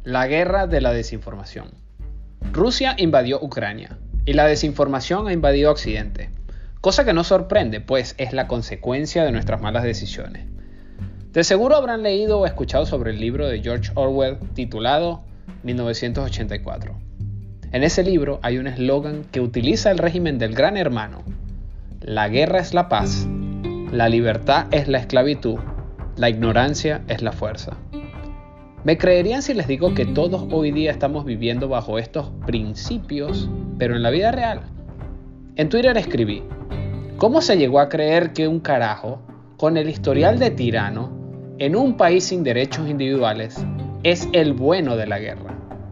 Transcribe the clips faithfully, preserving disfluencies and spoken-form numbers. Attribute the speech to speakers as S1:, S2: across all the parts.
S1: La guerra de la desinformación. Rusia invadió Ucrania y la desinformación ha invadido Occidente, cosa que no sorprende, pues es la consecuencia de nuestras malas decisiones. De seguro habrán leído o escuchado sobre el libro de George Orwell titulado mil novecientos ochenta y cuatro. En ese libro hay un eslogan que utiliza el régimen del Gran Hermano: la guerra es la paz, la libertad es la esclavitud, la ignorancia es la fuerza. ¿Me creerían si les digo que todos hoy día estamos viviendo bajo estos principios, pero en la vida real? En Twitter escribí: ¿cómo se llegó a creer que un carajo, con el historial de tirano, en un país sin derechos individuales, es el bueno de la guerra?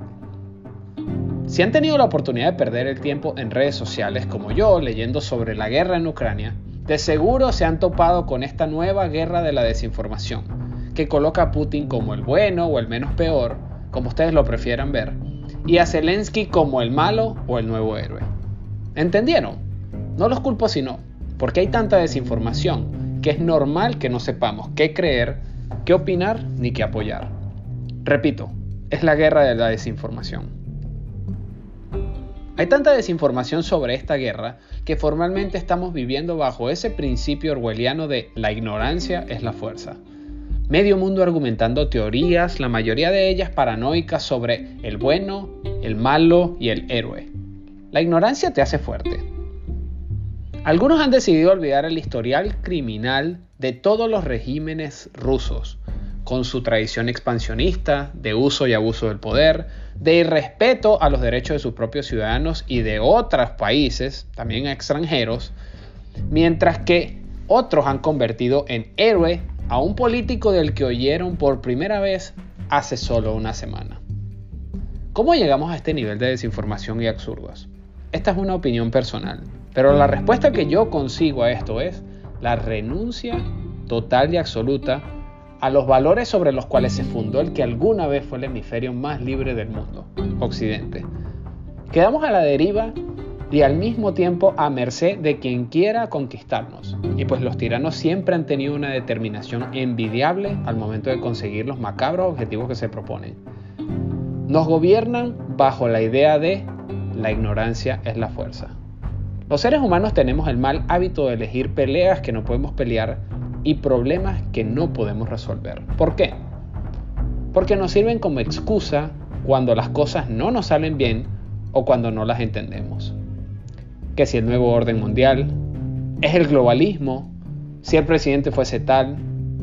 S1: Si han tenido la oportunidad de perder el tiempo en redes sociales como yo, leyendo sobre la guerra en Ucrania, de seguro se han topado con esta nueva guerra de la desinformación, que coloca a Putin como el bueno o el menos peor, como ustedes lo prefieran ver, y a Zelensky como el malo o el nuevo héroe. ¿Entendieron? No los culpo sino, porque hay tanta desinformación que es normal que no sepamos qué creer, qué opinar ni qué apoyar. Repito, es la guerra de la desinformación. Hay tanta desinformación sobre esta guerra que formalmente estamos viviendo bajo ese principio orwelliano de la ignorancia es la fuerza. Medio mundo argumentando teorías, la mayoría de ellas paranoicas sobre el bueno, el malo y el héroe. La ignorancia te hace fuerte. Algunos han decidido olvidar el historial criminal de todos los regímenes rusos, con su tradición expansionista, de uso y abuso del poder, de irrespeto a los derechos de sus propios ciudadanos y de otros países, también extranjeros, mientras que otros han convertido en héroe a un político del que oyeron por primera vez hace solo una semana. ¿Cómo llegamos a este nivel de desinformación y absurdos? Esta es una opinión personal, pero la respuesta que yo consigo a esto es la renuncia total y absoluta a los valores sobre los cuales se fundó el que alguna vez fue el hemisferio más libre del mundo, Occidente. Quedamos a la deriva y al mismo tiempo a merced de quien quiera conquistarnos. Y pues los tiranos siempre han tenido una determinación envidiable al momento de conseguir los macabros objetivos que se proponen. Nos gobiernan bajo la idea de la ignorancia es la fuerza. Los seres humanos tenemos el mal hábito de elegir peleas que no podemos pelear y problemas que no podemos resolver. ¿Por qué? Porque nos sirven como excusa cuando las cosas no nos salen bien o cuando no las entendemos. Que si el nuevo orden mundial, es el globalismo, si el presidente fuese tal.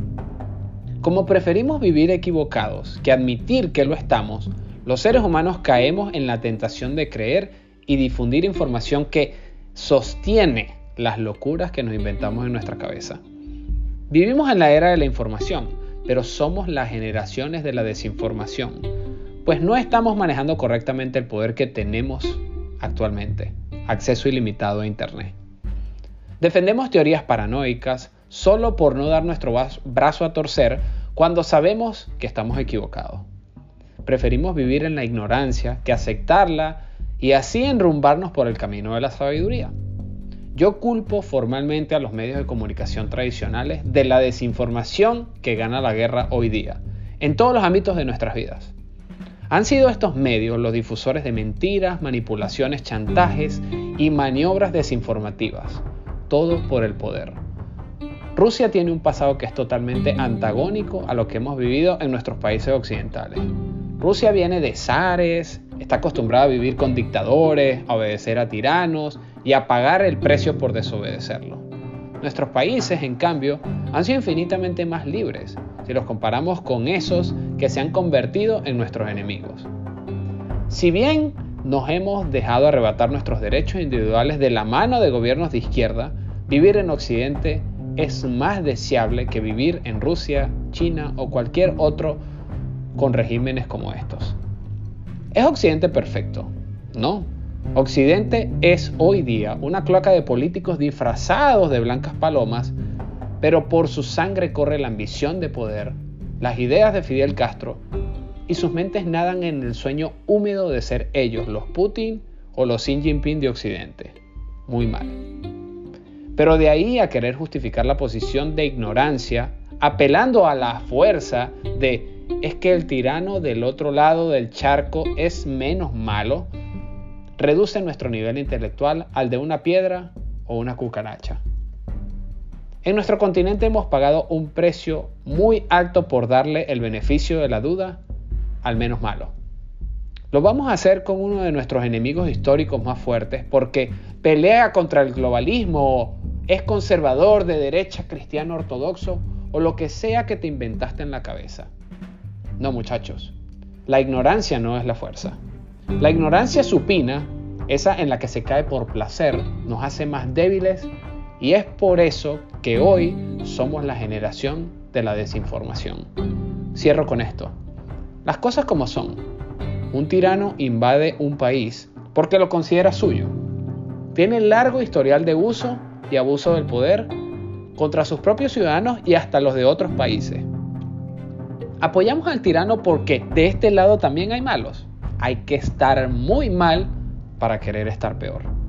S1: Como preferimos vivir equivocados que admitir que lo estamos, los seres humanos caemos en la tentación de creer y difundir información que sostiene las locuras que nos inventamos en nuestra cabeza. Vivimos en la era de la información, pero somos las generaciones de la desinformación, pues no estamos manejando correctamente el poder que tenemos actualmente, acceso ilimitado a Internet. Defendemos teorías paranoicas solo por no dar nuestro brazo a torcer cuando sabemos que estamos equivocados. Preferimos vivir en la ignorancia que aceptarla y así enrumbarnos por el camino de la sabiduría. Yo culpo formalmente a los medios de comunicación tradicionales de la desinformación que gana la guerra hoy día, en todos los ámbitos de nuestras vidas. Han sido estos medios los difusores de mentiras, manipulaciones, chantajes y maniobras desinformativas, todo por el poder. Rusia tiene un pasado que es totalmente antagónico a lo que hemos vivido en nuestros países occidentales. Rusia viene de zares, está acostumbrada a vivir con dictadores, a obedecer a tiranos y a pagar el precio por desobedecerlo. Nuestros países, en cambio, han sido infinitamente más libres si los comparamos con esos que se han convertido en nuestros enemigos. Si bien nos hemos dejado arrebatar nuestros derechos individuales de la mano de gobiernos de izquierda, vivir en Occidente es más deseable que vivir en Rusia, China o cualquier otro con regímenes como estos. ¿Es Occidente perfecto? No. Occidente es hoy día una cloaca de políticos disfrazados de blancas palomas, pero por su sangre corre la ambición de poder, las ideas de Fidel Castro, y sus mentes nadan en el sueño húmedo de ser ellos, los Putin o los Xi Jinping de Occidente. Muy mal. Pero de ahí a querer justificar la posición de ignorancia, apelando a la fuerza de es que el tirano del otro lado del charco es menos malo, reduce nuestro nivel intelectual al de una piedra o una cucaracha. En nuestro continente hemos pagado un precio muy alto por darle el beneficio de la duda al menos malo. Lo vamos a hacer con uno de nuestros enemigos históricos más fuertes porque pelea contra el globalismo, es conservador, de derecha, cristiano ortodoxo o lo que sea que te inventaste en la cabeza. No, muchachos, la ignorancia no es la fuerza. La ignorancia supina, esa en la que se cae por placer, nos hace más débiles y es por eso que hoy somos la generación de la desinformación. Cierro con esto. Las cosas como son. Un tirano invade un país porque lo considera suyo. Tiene largo historial de uso y abuso del poder contra sus propios ciudadanos y hasta los de otros países. ¿Apoyamos al tirano porque de este lado también hay malos? Hay que estar muy mal para querer estar peor.